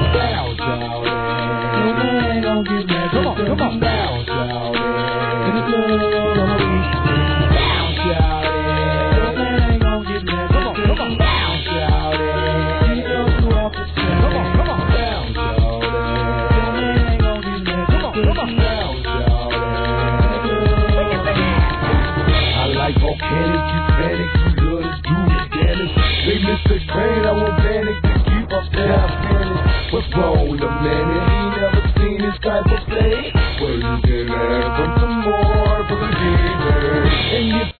Bow, shawty. No man gon' get mad. Come on. Bow, shawty. In the club.